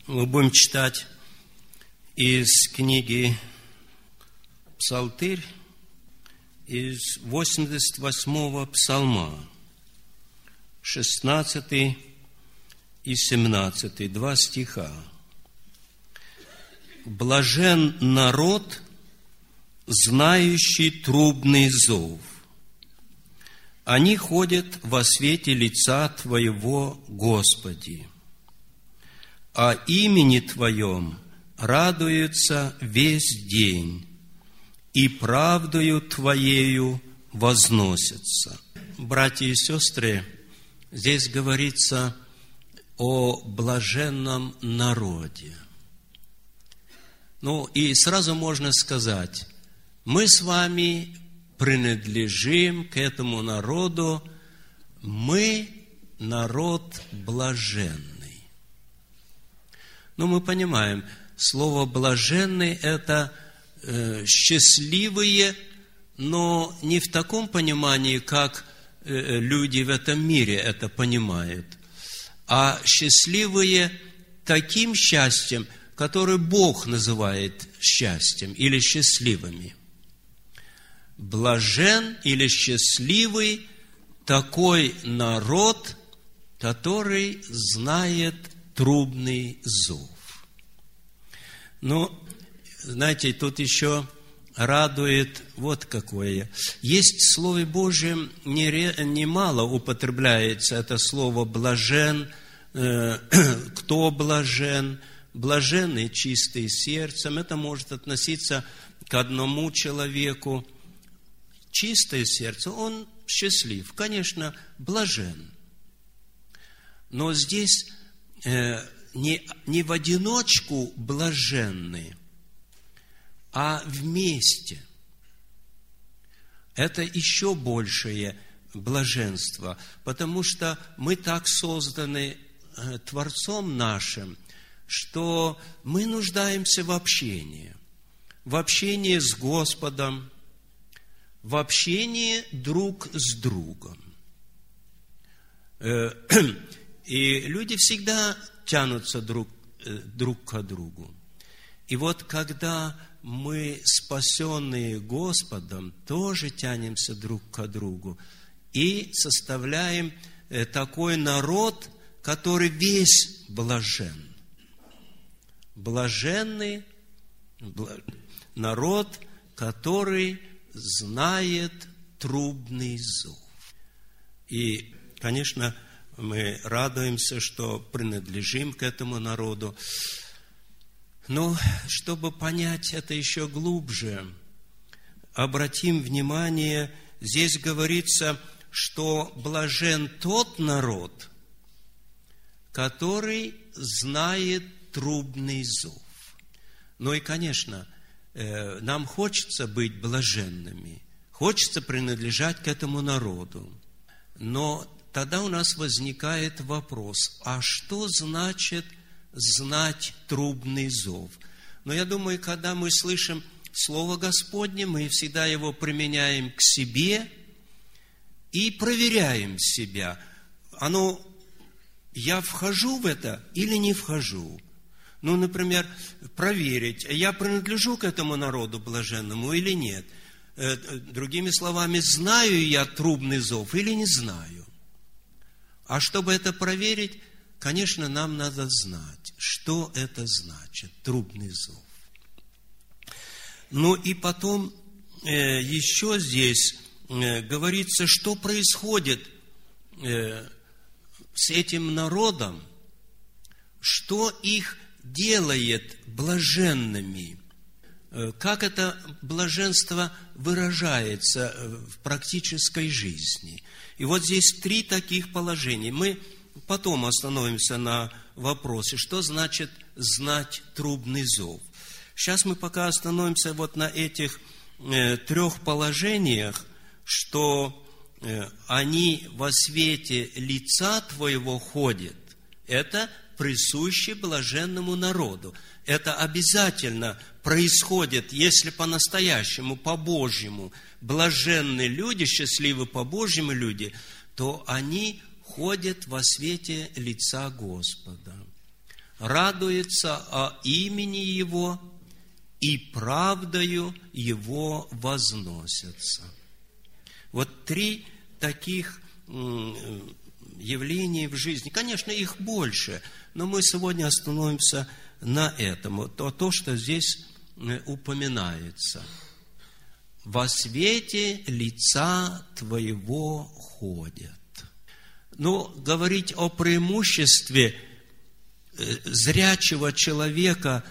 Мы будем читать из книги «Псалтырь», из 88-го псалма, 16 и 17, 2 стиха. «Блажен народ, знающий трубный зов. Они ходят во свете лица Твоего, Господи. О имени Твоем радуются весь день, и правдою Твоею возносятся». Братья и сестры, здесь говорится о блаженном народе. И сразу можно сказать, мы с вами принадлежим к этому народу, мы народ блаженный. Мы понимаем, слово «блаженный» – это счастливые, но не в таком понимании, как люди в этом мире это понимают, а счастливые таким счастьем, который Бог называет счастьем или счастливыми. Блажен или счастливый такой народ, который знает трубный зов. Знаете, тут еще радует вот какое. Есть в Слове Божьем немало употребляется это слово «блажен», «кто блажен», «блаженный чистый сердцем». Это может относиться к одному человеку. Чистое сердце, он счастлив, конечно, блажен. Но здесь не в одиночку блаженны, а вместе. Это еще большее блаженство, потому что мы так созданы Творцом нашим, что мы нуждаемся в общении с Господом, в общении друг с другом. И люди всегда тянутся друг к другу. И вот когда мы, спасенные Господом, тоже тянемся друг к другу и составляем такой народ, который весь блажен. Блаженный народ, который знает трубный зов. И, конечно, мы радуемся, что принадлежим к этому народу. Но, чтобы понять это еще глубже, обратим внимание, здесь говорится, что блажен тот народ, который знает трубный зов. И, конечно, нам хочется быть блаженными, хочется принадлежать к этому народу. Но тогда у нас возникает вопрос, а что значит знать трубный зов? Я думаю, когда мы слышим Слово Господне, мы всегда его применяем к себе и проверяем себя. Я вхожу в это или не вхожу? Например, проверить, я принадлежу к этому народу блаженному или нет. Другими словами, знаю я трубный зов или не знаю. А чтобы это проверить, конечно, нам надо знать, что это значит, трубный зов. И потом еще здесь говорится, что происходит с этим народом, что их делает блаженными, как это блаженство выражается в практической жизни. И вот здесь 3 таких положения. Мы потом остановимся на вопросе, что значит знать трубный зов. Сейчас мы пока остановимся вот на этих 3 положениях, что они во свете лица Твоего ходят. Это присуще блаженному народу. Это обязательно происходит, если по-настоящему, по-божьему, блаженные люди, счастливы по-божьему люди, то они ходят во свете лица Господа. радуется о имени Его и правдою Его возносятся. Вот 3 таких явлений в жизни. Конечно, их больше, но мы сегодня остановимся на этом. То, что здесь упоминается. «Во свете лица Твоего ходят». Но говорить о преимуществе зрячего человека,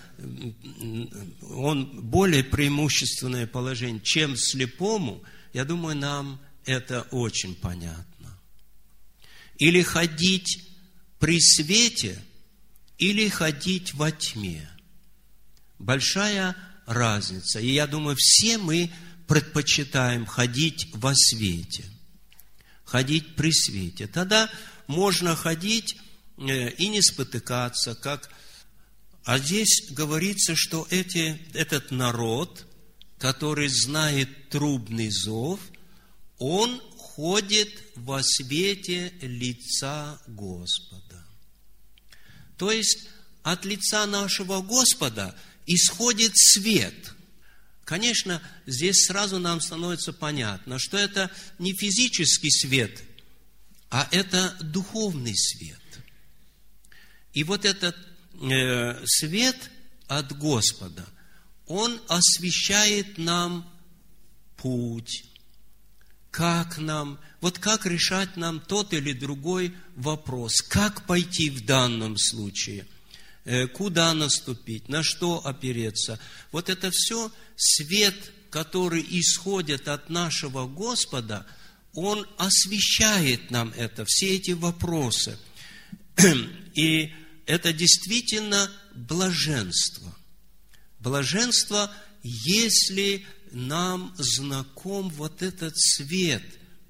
он более преимущественное положение, чем слепому, я думаю, нам это очень понятно. Или ходить при свете, или ходить во тьме. Большая разница. И я думаю, все мы предпочитаем ходить во свете, ходить при свете. Тогда можно ходить и не спотыкаться, как... А здесь говорится, что этот народ, который знает трубный зов, он ходит во свете лица Господа. То есть от лица нашего Господа исходит свет. Конечно, здесь сразу нам становится понятно, что это не физический свет, а это духовный свет. И вот этот свет от Господа, он освещает нам путь. Как решать нам тот или другой вопрос, как пойти в данном случае, куда наступить, на что опереться. Вот это все свет, который исходит от нашего Господа, он освещает нам все эти вопросы. И это действительно блаженство. Блаженство, если нам знаком вот этот свет.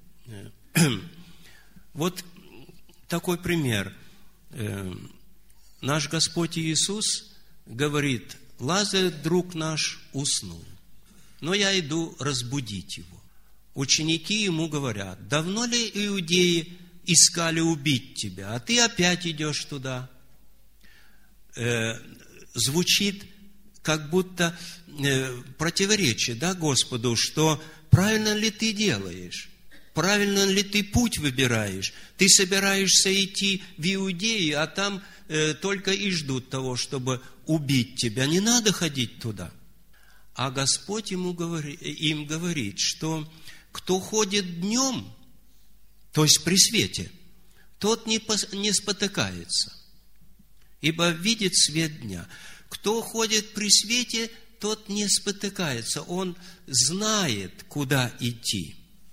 Вот такой пример. Наш Господь Иисус говорит: Лазарь, друг наш, уснул, но я иду разбудить его. Ученики ему говорят: давно ли иудеи искали убить тебя, а ты опять идешь туда? Звучит как будто противоречие, Господу, что правильно ли ты делаешь, правильно ли ты путь выбираешь. Ты собираешься идти в Иудею, а там только и ждут того, чтобы убить тебя. Не надо ходить туда. А Господь им говорит, что кто ходит днем, то есть при свете, тот не спотыкается, ибо видит свет дня. Кто ходит при свете, тот не спотыкается. Он знает, куда идти.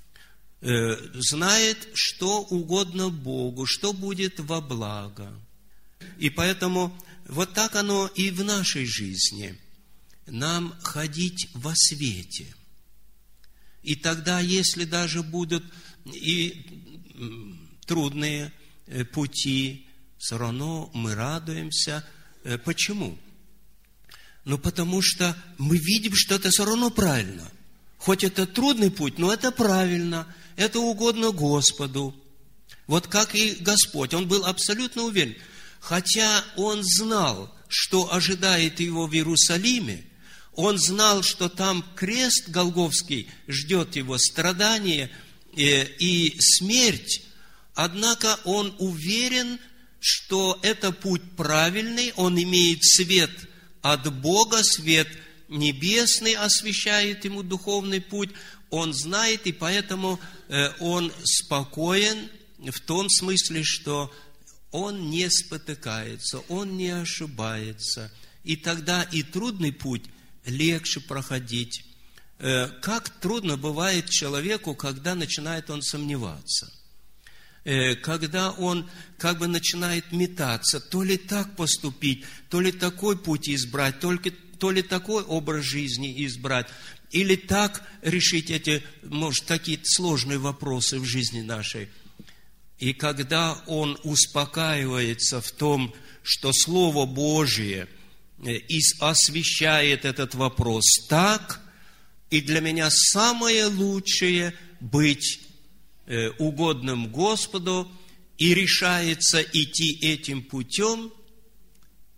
Знает, что угодно Богу, что будет во благо. И поэтому вот так оно и в нашей жизни. Нам ходить во свете. И тогда, если даже будут и трудные пути, все равно мы радуемся. Почему? Потому что мы видим, что это все равно правильно. Хоть это трудный путь, но это правильно, это угодно Господу. Вот как и Господь, Он был абсолютно уверен. Хотя Он знал, что ожидает Его в Иерусалиме, Он знал, что там крест Голгофский ждет Его, страдание и смерть, однако Он уверен, что это путь правильный, Он имеет свет от Бога, свет небесный освещает ему духовный путь, он знает, и поэтому он спокоен в том смысле, что он не спотыкается, он не ошибается, и тогда и трудный путь легче проходить. Как трудно бывает человеку, когда начинает он сомневаться, когда он начинает метаться, то ли так поступить, то ли такой путь избрать, то ли такой образ жизни избрать, или так решить эти, может, такие сложные вопросы в жизни нашей. И когда он успокаивается в том, что Слово Божие освещает этот вопрос так, и для меня самое лучшее быть угодным Господу, и решается идти этим путем,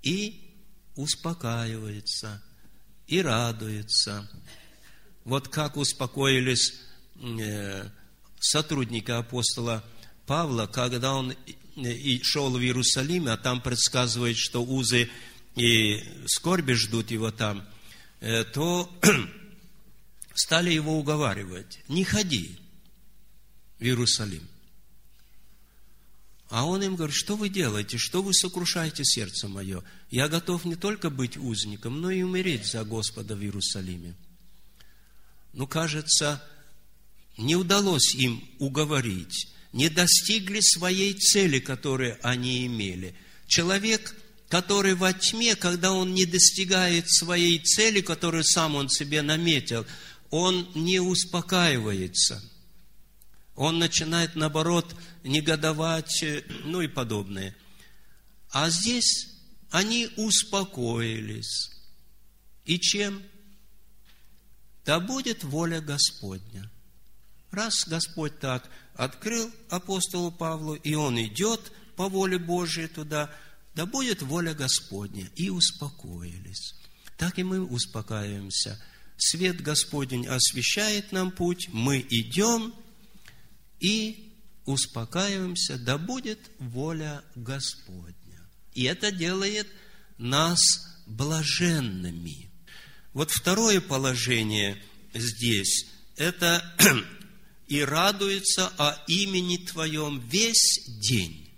и успокаивается, и радуется. Вот как успокоились сотрудники апостола Павла, когда он шел в Иерусалим, а там предсказывает, что узы и скорби ждут его там, то стали его уговаривать: не ходи в Иерусалим. А он им говорит: что вы делаете, что вы сокрушаете сердце мое? Я готов не только быть узником, но и умереть за Господа в Иерусалиме. Ну, кажется, не удалось им уговорить, не достигли своей цели, которую они имели. Человек, который во тьме, когда он не достигает своей цели, которую сам он себе наметил, он не успокаивается. Он начинает, наоборот, негодовать, ну и подобное. А здесь они успокоились. И чем? Да будет воля Господня. Раз Господь так открыл апостолу Павлу, и он идет по воле Божией туда, да будет воля Господня. И успокоились. Так и мы успокаиваемся. Свет Господень освещает нам путь, мы идем и успокаиваемся, да будет воля Господня. И это делает нас блаженными. Вот второе положение здесь, это «и радуется о имени Твоем весь день».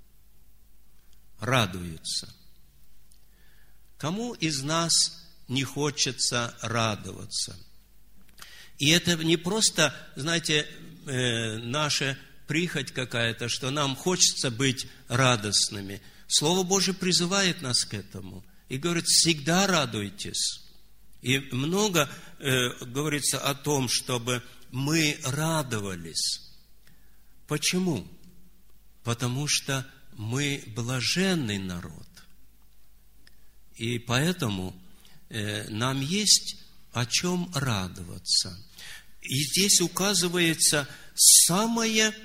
Радуется. Кому из нас не хочется радоваться? И это не просто, знаете, наша прихоть какая-то, что нам хочется быть радостными. Слово Божие призывает нас к этому и говорит: всегда радуйтесь. И много говорится о том, чтобы мы радовались. Почему? Потому что мы блаженный народ. И поэтому нам есть о чем радоваться. И здесь указывается самая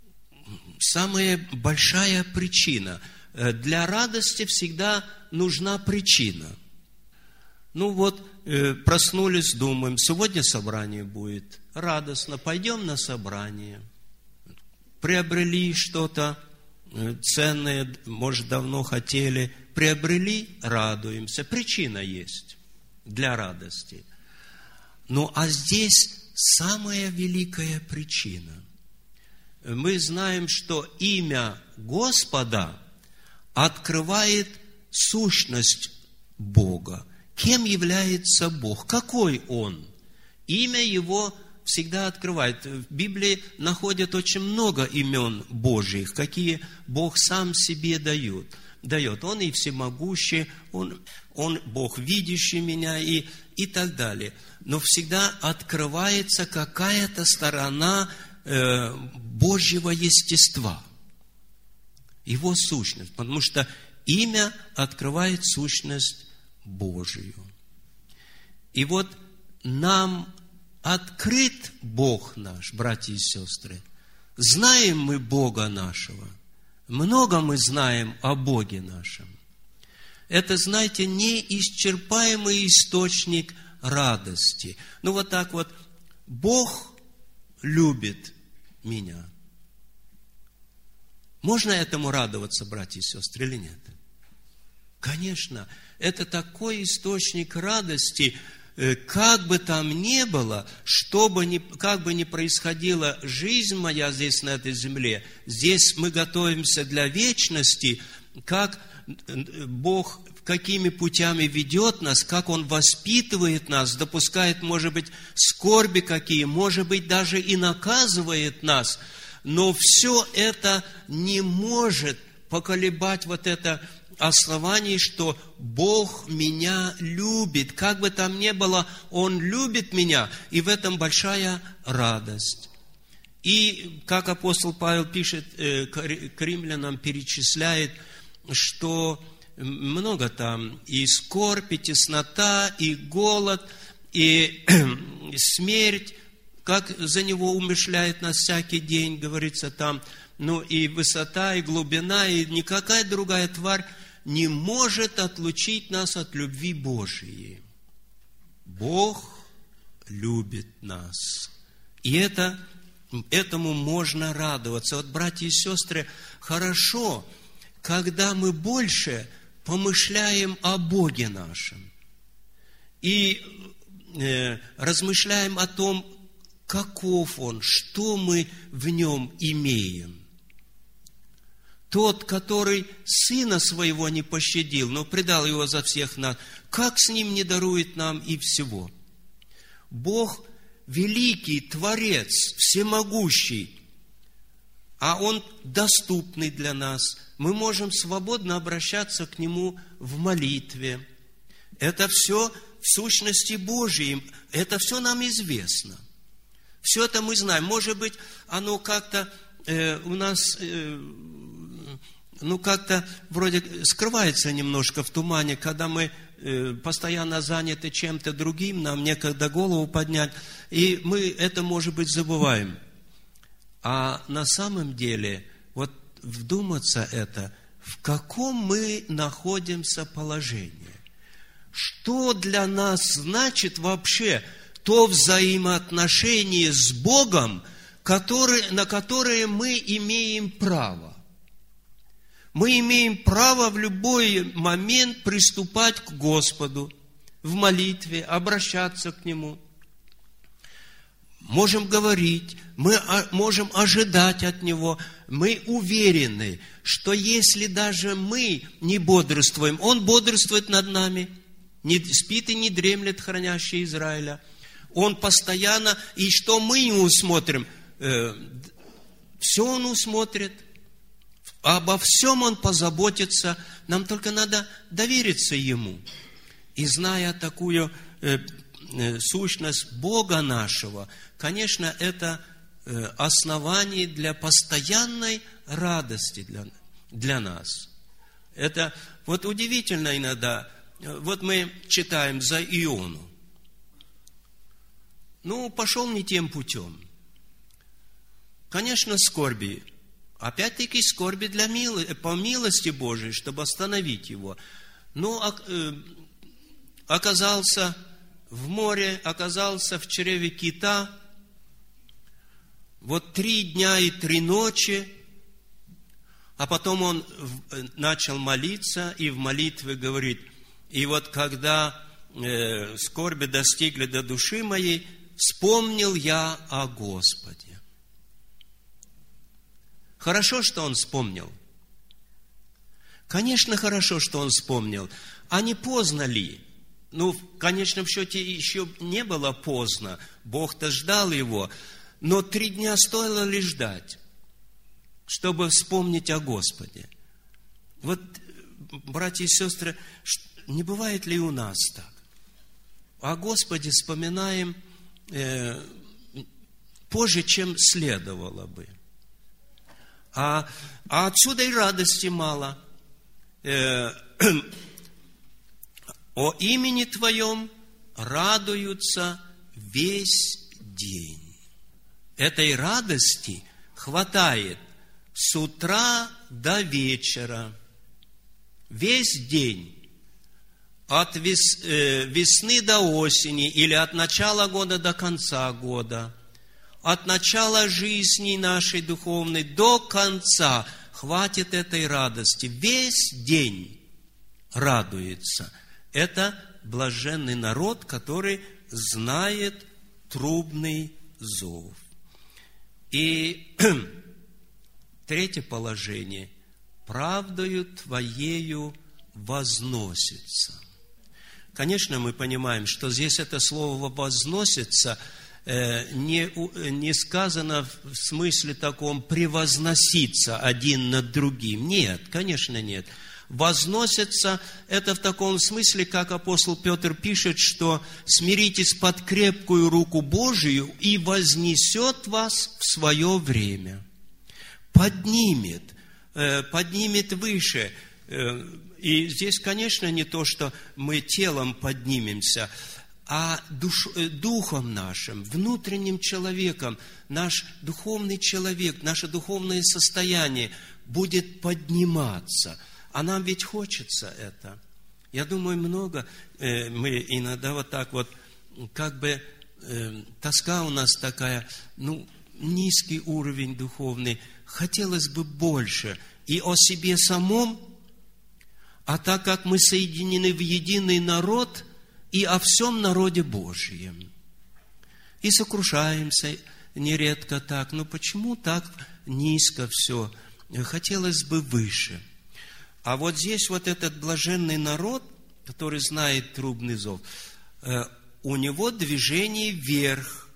большая причина. Для радости всегда нужна причина. Ну вот, проснулись, думаем, сегодня собрание будет. Радостно, пойдем на собрание. Приобрели что-то ценное, может, давно хотели. Приобрели, радуемся. Причина есть для радости. Ну, а здесь самая великая причина. Мы знаем, что имя Господа открывает сущность Бога. Кем является Бог? Какой Он? Имя Его всегда открывает. В Библии находят очень много имен Божьих, какие Бог сам себе дает. Он и всемогущий, Он Бог, видящий меня, и так далее. Но всегда открывается какая-то сторона Божьего естества, Его сущность, потому что имя открывает сущность Божию. И вот нам открыт Бог наш, братья и сестры. Знаем мы Бога нашего. Много мы знаем о Боге нашем. Это, знаете, неисчерпаемый источник радости. Ну, вот так вот. Бог любит меня. Можно этому радоваться, братья и сестры, или нет? Конечно. Это такой источник радости, как бы там ни было, как бы ни происходила жизнь моя здесь, на этой земле, здесь мы готовимся для вечности, как Бог какими путями ведет нас, как Он воспитывает нас, допускает, может быть, скорби какие, может быть, даже и наказывает нас, но все это не может поколебать вот это основание, что Бог меня любит. Как бы там ни было, Он любит меня, и в этом большая радость. И, как апостол Павел пишет к римлянам, перечисляет, что много там и скорбь, и теснота, и голод, и смерть, как за него умышляет нас всякий день, говорится там, ну и высота, и глубина, и никакая другая тварь не может отлучить нас от любви Божией. Бог любит нас. И этому можно радоваться. Вот, братья и сестры, хорошо, когда мы больше помышляем о Боге нашем и размышляем о том, каков Он, что мы в Нем имеем. Тот, который Сына Своего не пощадил, но предал Его за всех нас, как с Ним не дарует нам и всего? Бог великий, Творец, всемогущий, а Он доступный для нас. Мы можем свободно обращаться к Нему в молитве. Это все в сущности Божьей, это все нам известно. Все это мы знаем. Может быть, оно как-то у нас, как-то вроде скрывается немножко в тумане, когда мы постоянно заняты чем-то другим, нам некогда голову поднять, и мы это, может быть, забываем. А на самом деле, вот вдуматься это, в каком мы находимся положении. Что для нас значит вообще то взаимоотношение с Богом, на которое мы имеем право. Мы имеем право в любой момент приступать к Господу в молитве, обращаться к Нему. Можем говорить, мы можем ожидать от Него. Мы уверены, что если даже мы не бодрствуем, Он бодрствует над нами, не спит и не дремлет, хранящий Израиля. Он постоянно, и что мы не усмотрим, все Он усмотрит, обо всем Он позаботится, нам только надо довериться Ему. И зная такую сущность Бога нашего, конечно, это основание для постоянной радости для нас. Это вот удивительно иногда, вот мы читаем за Иону. Пошел не тем путем. Конечно, скорби. Опять-таки скорби по милости Божией, чтобы остановить его. Оказался в море, оказался в чреве кита. Вот 3 дня и 3 ночи. А потом он начал молиться, и в молитве говорит: и вот когда скорби достигли до души моей, вспомнил я о Господе. Хорошо, что он вспомнил. Конечно, хорошо, что он вспомнил. А не поздно ли? В конечном счете еще не было поздно. Бог-то ждал его. Но 3 дня стоило ли ждать, чтобы вспомнить о Господе? Вот, братья и сестры, не бывает ли у нас так? О Господе вспоминаем позже, чем следовало бы. А отсюда и радости мало. О имени Твоем радуются весь день. Этой радости хватает с утра до вечера. Весь день. От весны до осени, или от начала года до конца года, от начала жизни нашей духовной до конца, хватит этой радости. Весь день радуется. Это блаженный народ, который знает трубный зов. И 3 положение. Правдою Твоею возносится. Конечно, мы понимаем, что здесь это слово «возносится» не сказано в смысле таком «превозноситься один над другим». Нет, конечно, нет. «Возносится» – это в таком смысле, как апостол Петр пишет, что «смиритесь под крепкую руку Божию, и вознесет вас в свое время». Поднимет выше. И здесь, конечно, не то, что мы телом поднимемся, а духом нашим, внутренним человеком, наш духовный человек, наше духовное состояние будет подниматься. А нам ведь хочется это. Я думаю, мы иногда вот так вот, тоска у нас такая, низкий уровень духовный. Хотелось бы больше. И о себе самом, а так как мы соединены в единый народ, и о всем народе Божьем. И сокрушаемся нередко так. Почему так низко все? Хотелось бы выше. А вот здесь вот этот блаженный народ, который знает трубный зов, у него движение вверх.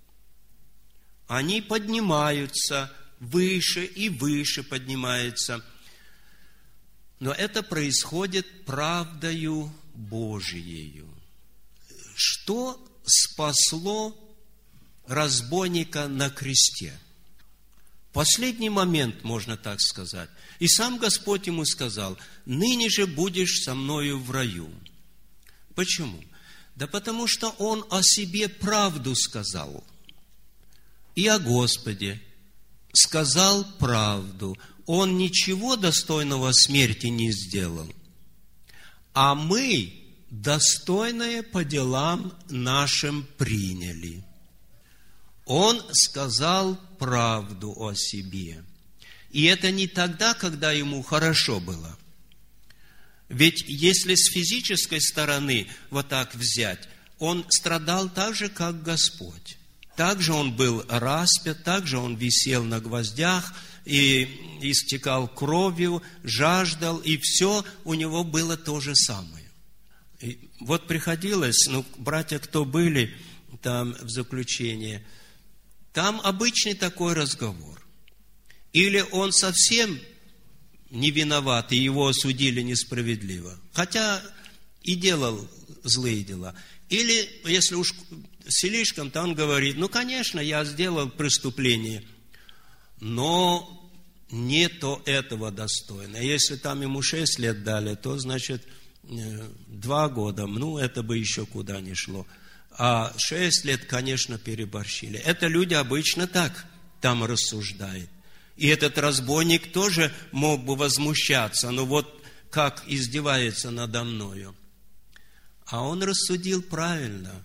Они поднимаются выше и выше поднимаются. Но это происходит правдою Божиею. Что спасло разбойника на кресте? Последний момент, можно так сказать. И сам Господь ему сказал: ныне же будешь со мною в раю. Почему? Да потому что он о себе правду сказал. И о Господе сказал правду. Он ничего достойного смерти не сделал. А мы достойное по делам нашим приняли. Он сказал правду о себе. И это не тогда, когда ему хорошо было. Ведь если с физической стороны вот так взять, он страдал так же, как Господь. Также он был распят, также он висел на гвоздях и истекал кровью, жаждал, и все у него было то же самое. И вот приходилось, братья, кто были там в заключении, там обычный такой разговор. Или он совсем не виноват, и его осудили несправедливо, хотя и делал злые дела. Или, если уж слишком, то он говорит: конечно, я сделал преступление, но не то этого достойно. Если там ему 6 лет дали, то, значит, 2 года, это бы еще куда ни шло. А 6 лет, конечно, переборщили. Это люди обычно так там рассуждают. И этот разбойник тоже мог бы возмущаться, вот как издевается надо мною. А он рассудил правильно.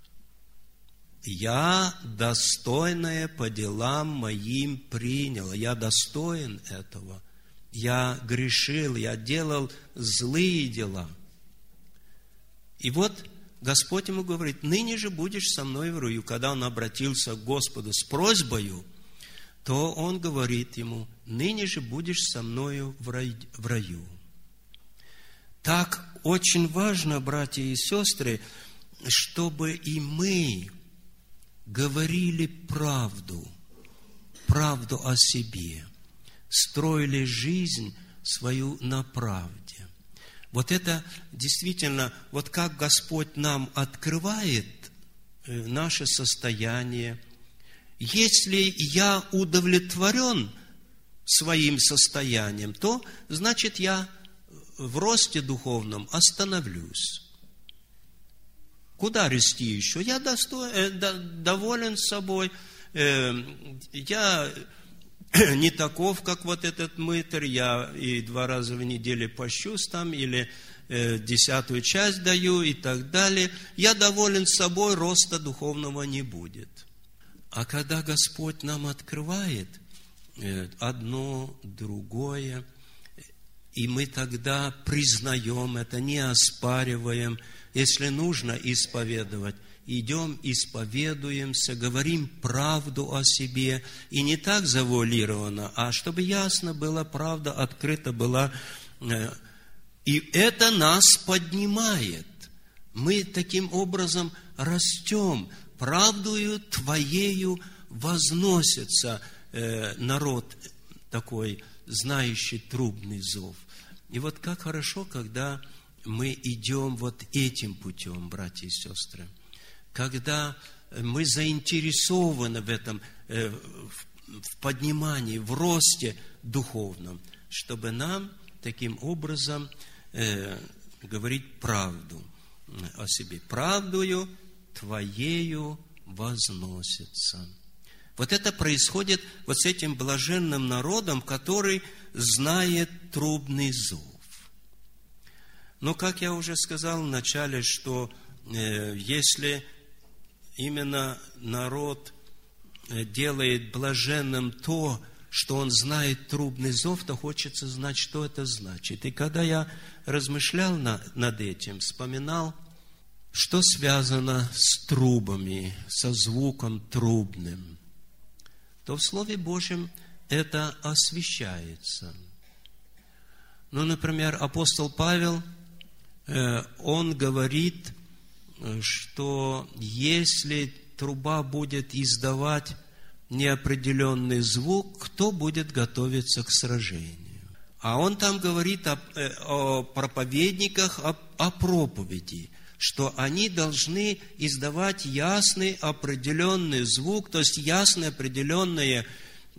Я достойное по делам моим принял. Я достоин этого. Я грешил, я делал злые дела. И вот Господь ему говорит: ныне же будешь со мной в раю. Когда он обратился к Господу с просьбою, то он говорит ему: ныне же будешь со мною в раю. Так очень важно, братья и сестры, чтобы и мы говорили правду о себе, строили жизнь свою на правде. Вот это действительно, вот как Господь нам открывает наше состояние. Если я удовлетворен своим состоянием, то, значит, я в росте духовном остановлюсь. Куда расти еще? Я доволен собой. Я не таков, как вот этот мытарь. Я и 2 раза в неделю пощусь там, или 10-ю часть даю и так далее. Я доволен собой, роста духовного не будет. А когда Господь нам открывает одно, другое, и мы тогда признаем это, не оспариваем, если нужно исповедовать, идем, исповедуемся, говорим правду о себе, и не так завуалированно, а чтобы ясно была правда, открыта была, и это нас поднимает. Мы таким образом растем. Правдою Твоею возносится народ такой, знающий трубный зов. И вот как хорошо, когда мы идем вот этим путем, братья и сестры. Когда мы заинтересованы в этом, в поднимании, в росте духовном, чтобы нам таким образом говорить правду о себе. Правдою Твоею возносится. Вот это происходит вот с этим блаженным народом, который знает трубный зов. Но, как я уже сказал в начале, что если именно народ делает блаженным то, что он знает трубный зов, то хочется знать, что это значит. И когда я размышлял над этим, вспоминал, что связано с трубами, со звуком трубным, то в Слове Божьем это освещается. Ну, например, апостол Павел, он говорит, что если труба будет издавать неопределенный звук, кто будет готовиться к сражению? А он там говорит о проповедниках, о проповеди, что они должны издавать ясный определенный звук, то есть ясное определенное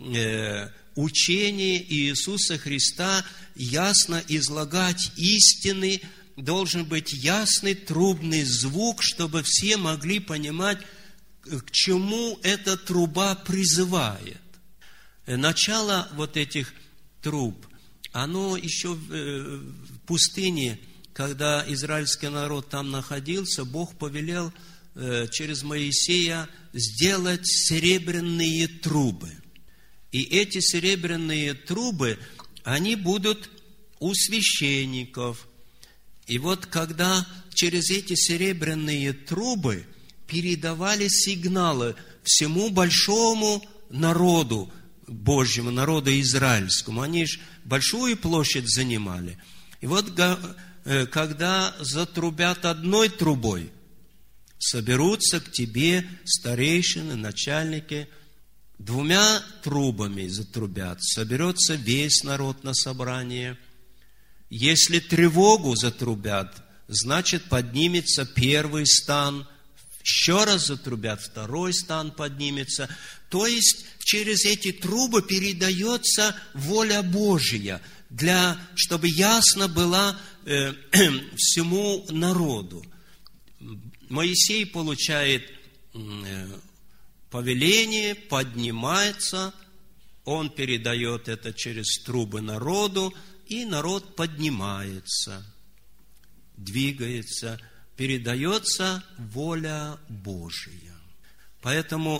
учение Иисуса Христа, ясно излагать истины, должен быть ясный трубный звук, чтобы все могли понимать, к чему эта труба призывает. Начало вот этих труб, оно еще в пустыне, когда израильский народ там находился, Бог повелел через Моисея сделать серебряные трубы. И эти серебряные трубы, они будут у священников. И вот когда через эти серебряные трубы передавали сигналы всему большому народу Божьему, народу израильскому, они же большую площадь занимали. И вот когда затрубят одной трубой, соберутся к тебе старейшины, начальники, 2 трубами затрубят, соберется весь народ на собрание. Если тревогу затрубят, значит, поднимется первый стан, еще раз затрубят, второй стан поднимется. То есть, через эти трубы передается воля Божия, чтобы ясно была всему народу. Моисей получает повеление, поднимается, он передает это через трубы народу, и народ поднимается, двигается, передается воля Божия. Поэтому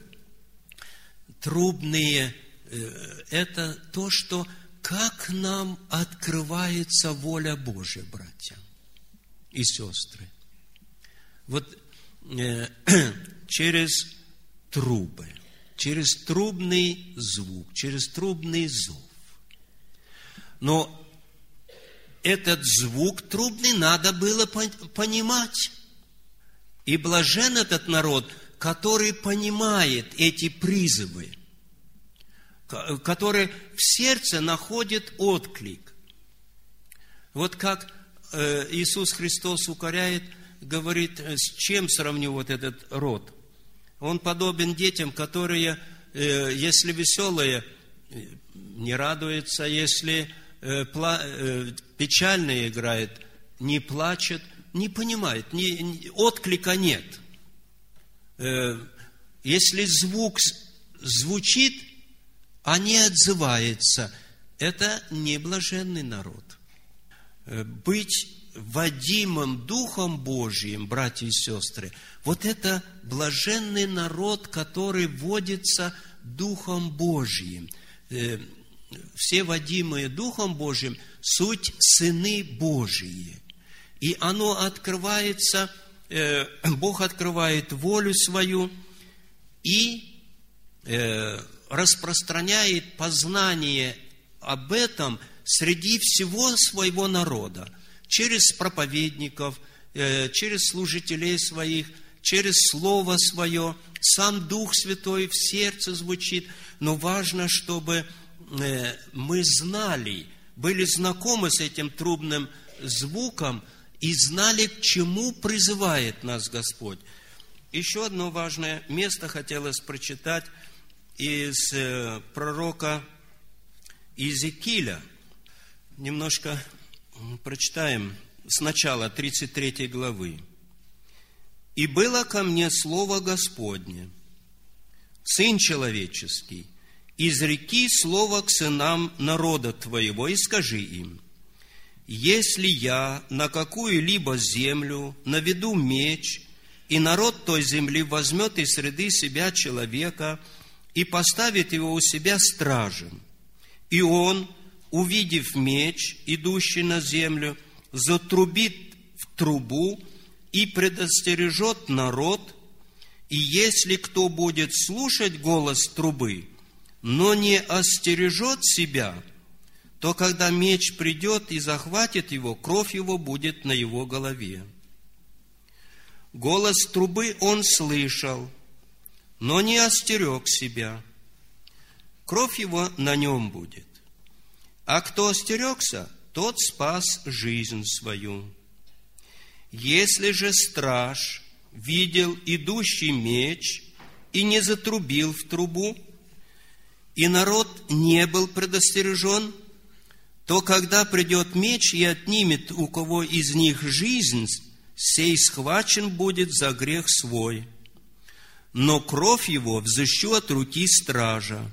трубные – это то, что как нам открывается воля Божия, братья и сестры. Вот через трубы, через трубный звук, через трубный зов. Но этот звук трубный надо было понимать. И блажен этот народ, который понимает эти призывы, который в сердце находит отклик. Вот как Иисус Христос укоряет, говорит, с чем сравню вот этот род? Он подобен детям, которые, если веселые, не радуются, если печально играет, не плачет, не понимает, отклика нет. Если звук звучит, а не отзывается, это не блаженный народ. Быть водимым Духом Божиим, братья и сестры, вот это блаженный народ, который водится Духом Божиим. Все водимые Духом Божиим суть сыны Божии. И оно открывается, Бог открывает волю свою и распространяет познание об этом среди всего своего народа. Через проповедников, через служителей своих, через Слово Свое. Сам Дух Святой в сердце звучит. Но важно, чтобы мы знали, были знакомы с этим трубным звуком и знали, к чему призывает нас Господь. Еще одно важное место хотелось прочитать из пророка Иезекииля. Немножко прочитаем с начала 33 главы. «И было ко мне слово Господне, Сын человеческий, изреки слово к сынам народа твоего, и скажи им, если я на какую-либо землю наведу меч, и народ той земли возьмет из среды себя человека и поставит его у себя стражем, и он, увидев меч, идущий на землю, затрубит в трубу и предостережет народ, и если кто будет слушать голос трубы, но не остережет себя, то когда меч придет и захватит его, кровь его будет на его голове. Голос трубы он слышал, но не остерег себя. Кровь его на нем будет. А кто остерегся, тот спас жизнь свою. Если же страж видел идущий меч и не затрубил в трубу, и народ не был предостережен, то когда придет меч и отнимет у кого из них жизнь, сей схвачен будет за грех свой, но кровь его взыщу от руки стража.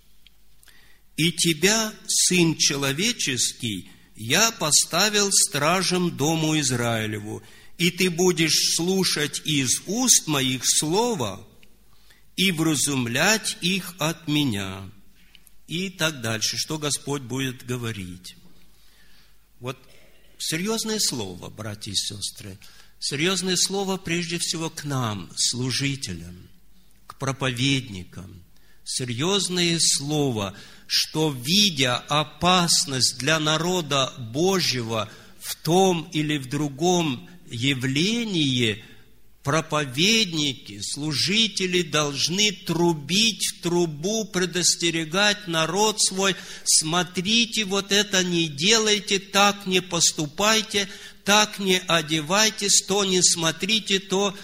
И тебя, Сын Человеческий, я поставил стражем дому Израилеву, и ты будешь слушать из уст моих слова и вразумлять их от меня». И так дальше, что Господь будет говорить. Вот серьезное слово, братья и сестры, серьезное слово прежде всего к нам, служителям, к проповедникам. Серьезное слово, что, видя опасность для народа Божьего в том или в другом явлении, проповедники, служители должны трубить в трубу, предостерегать народ свой: смотрите, вот это не делайте, так не поступайте, так не одевайтесь, то не смотрите, то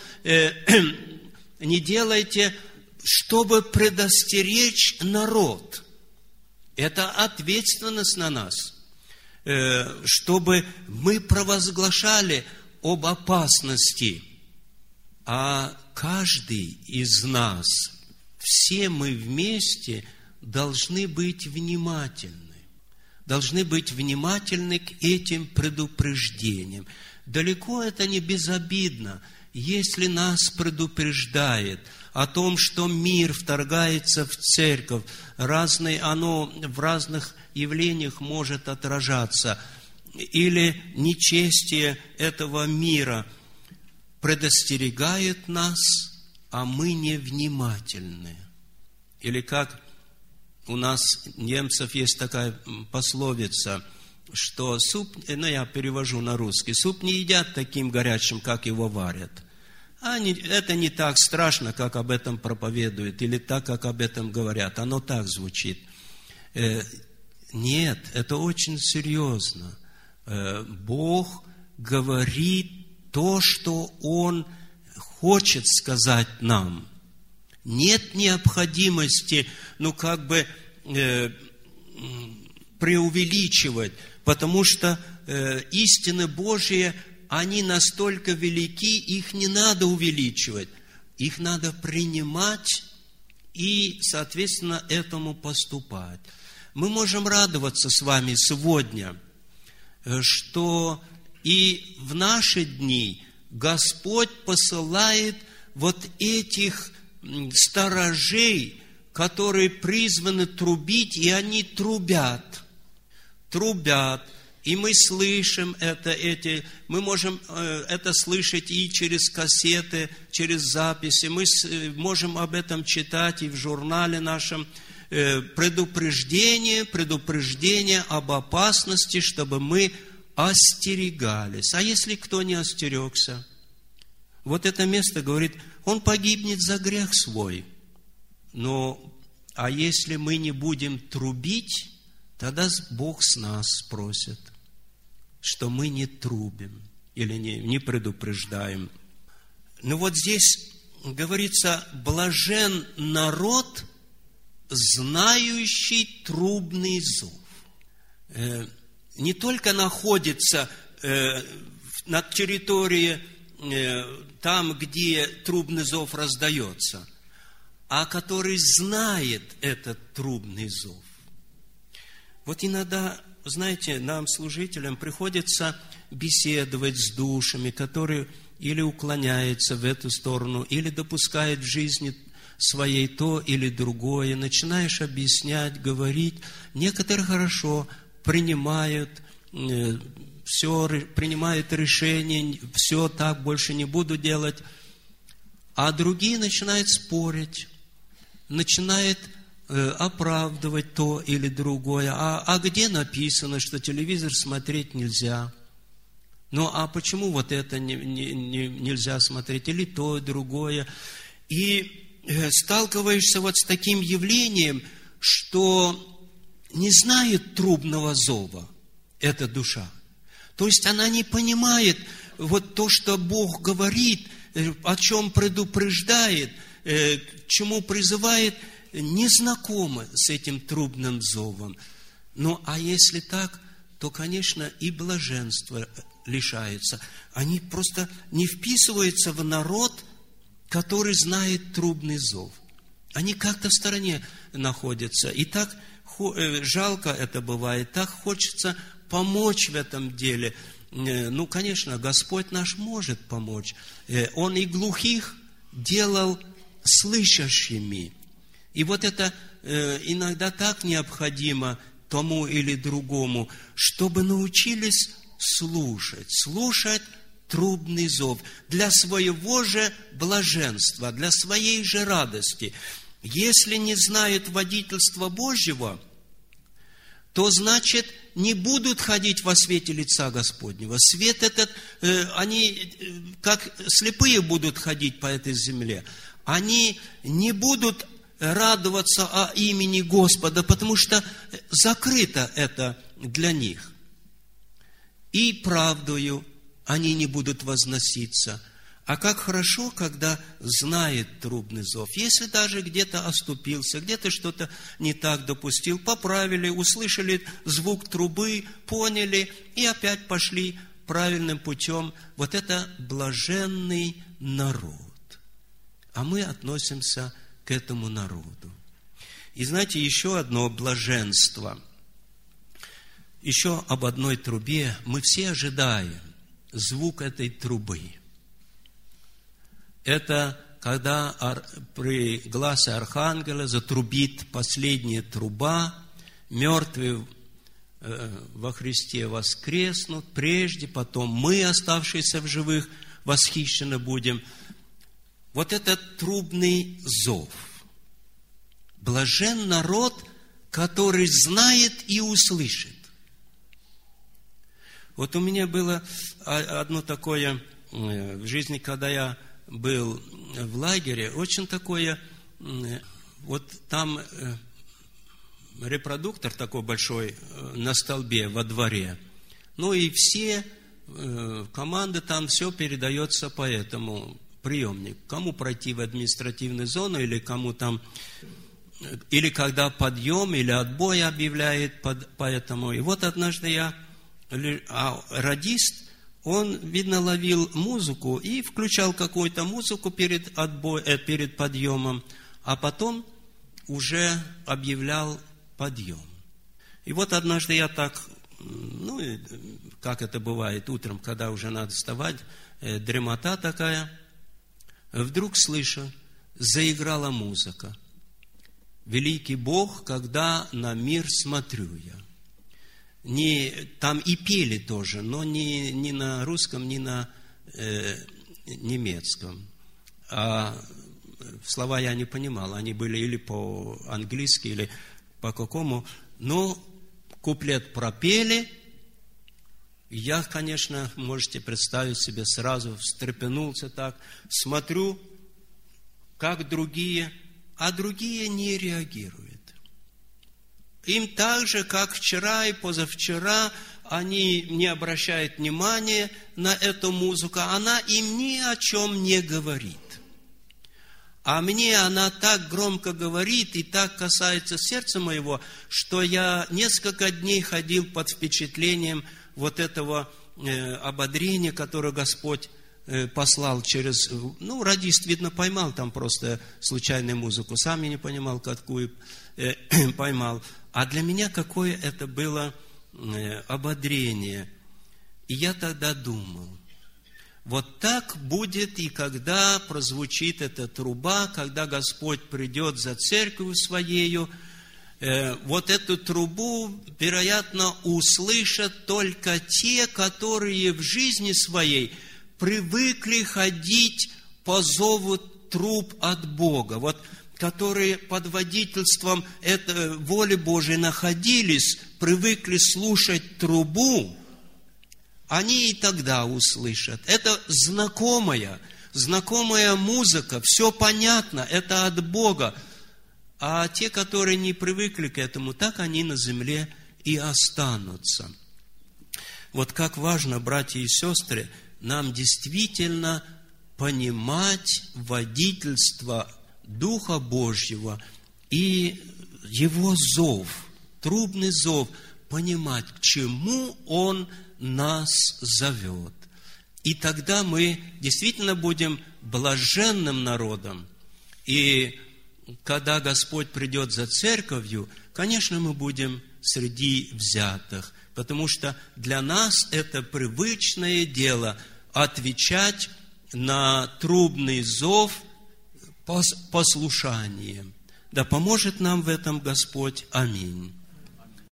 не делайте, чтобы предостеречь народ. Это ответственность на нас, чтобы мы провозглашали об опасности. А каждый из нас, все мы вместе должны быть внимательны. Должны быть внимательны к этим предупреждениям. Далеко это не безобидно, если нас предупреждает о том, что мир вторгается в церковь, оно в разных явлениях может отражаться, или нечестие этого мира предостерегает нас, а мы невнимательны. Или как у нас, немцев, есть такая пословица, что суп, я перевожу на русский, суп не едят таким горячим, как его варят. Это не так страшно, как об этом проповедуют, или так, как об этом говорят. Оно так звучит. Нет, это очень серьезно. Бог говорит то, что Он хочет сказать нам. Нет необходимости, преувеличивать, потому что истины Божьи, они настолько велики, их не надо увеличивать. Их надо принимать и, соответственно, этому поступать. Мы можем радоваться с вами сегодня, что и в наши дни Господь посылает вот этих сторожей, которые призваны трубить, и они трубят. И мы слышим мы можем это слышать и через кассеты, через записи. Мы можем об этом читать и в журнале нашем. Предупреждение об опасности, чтобы мы остерегались. А если кто не остерегся? Вот это место говорит, он погибнет за грех свой. А если мы не будем трубить, тогда Бог с нас спросит, что мы не трубим или не предупреждаем. Вот здесь говорится, блажен народ, знающий трубный зов. Не только находится на территории там, где трубный зов раздается, а который знает этот трубный зов. Вот иногда знаете, нам, служителям, приходится беседовать с душами, которые или уклоняются в эту сторону, или допускают в жизни своей то или другое. Начинаешь объяснять, говорить. Некоторые хорошо принимают все, принимают решение, все так больше не буду делать. А другие начинают спорить, начинают оправдывать то или другое. А где написано, что телевизор смотреть нельзя? Ну, а почему вот это нельзя смотреть? Или то, и другое? И сталкиваешься вот с таким явлением, что не знает трубного зова эта душа. То есть она не понимает вот то, что Бог говорит, о чем предупреждает, к чему призывает, не знакома с этим трубным зовом. Ну, а если так, то, конечно, и блаженство лишается. Они просто не вписываются в народ, который знает трубный зов. Они как-то в стороне находятся. И так жалко это бывает, так хочется помочь в этом деле. Ну, конечно, Господь наш может помочь. Он и глухих делал слышащими. И вот это иногда так необходимо тому или другому, чтобы научились слушать трубный зов для своего же блаженства, для своей же радости. Если не знают водительства Божьего, то значит не будут ходить во свете лица Господнего. Свет этот, они как слепые будут ходить по этой земле. Они не будут радоваться о имени Господа, потому что закрыто это для них. И правдою они не будут возноситься. А как хорошо, когда знает трубный зов. Если даже где-то оступился, где-то что-то не так допустил, поправили, услышали звук трубы, поняли и опять пошли правильным путем. Вот это блаженный народ. А мы относимся к этому народу. И знаете, еще одно блаженство. Еще об одной трубе. Мы все ожидаем звук этой трубы. Это когда при гласе архангела затрубит последняя труба, мертвые во Христе воскреснут прежде, потом мы, оставшиеся в живых, восхищены будем. Вот этот трубный зов. Блажен народ, который знает и услышит. Вот у меня было одно такое в жизни, когда я был в лагере, очень такое, вот там репродуктор такой большой на столбе во дворе. Ну и все команды там, все передается по этому приемнику. Кому пройти в административную зону, или кому там, или когда подъем, или отбой объявляет по этому. И вот однажды радист, он, видно, ловил музыку и включал какую-то музыку перед подъемом, а потом уже объявлял подъем. И вот однажды я так, ну, как это бывает утром, когда уже надо вставать, дремота такая, вдруг слышу, заиграла музыка. «Великий Бог, когда на мир смотрю я». Там и пели тоже, но не на русском, не на немецком. А слова я не понимал. Они были или по-английски, или по какому. Но куплет пропели. Я, конечно, можете представить себе, сразу встрепенулся так. Смотрю, как другие, а другие не реагируют. Им так же, как вчера и позавчера, они не обращают внимания на эту музыку, она им ни о чем не говорит. А мне она так громко говорит и так касается сердца моего, что я несколько дней ходил под впечатлением вот этого ободрения, которое Господь послал через... Ну, радист, видно, поймал там просто случайную музыку. Сам я не понимал, какую поймал. А для меня какое это было ободрение. И я тогда думал, вот так будет и когда прозвучит эта труба, когда Господь придет за церковью Своею, вот эту трубу, вероятно, услышат только те, которые в жизни своей привыкли ходить по зову труб от Бога, вот, которые под водительством этой воли Божией находились, привыкли слушать трубу, они и тогда услышат. Это знакомая музыка, все понятно, это от Бога. А те, которые не привыкли к этому, так они на земле и останутся. Вот как важно, братья и сестры, нам действительно понимать водительство Духа Божьего и Его зов, трубный зов, понимать, к чему Он нас зовет. И тогда мы действительно будем блаженным народом. И когда Господь придет за церковью, конечно, мы будем среди взятых, потому что для нас это привычное дело отвечать на трубный зов послушанием. Да поможет нам в этом Господь. Аминь.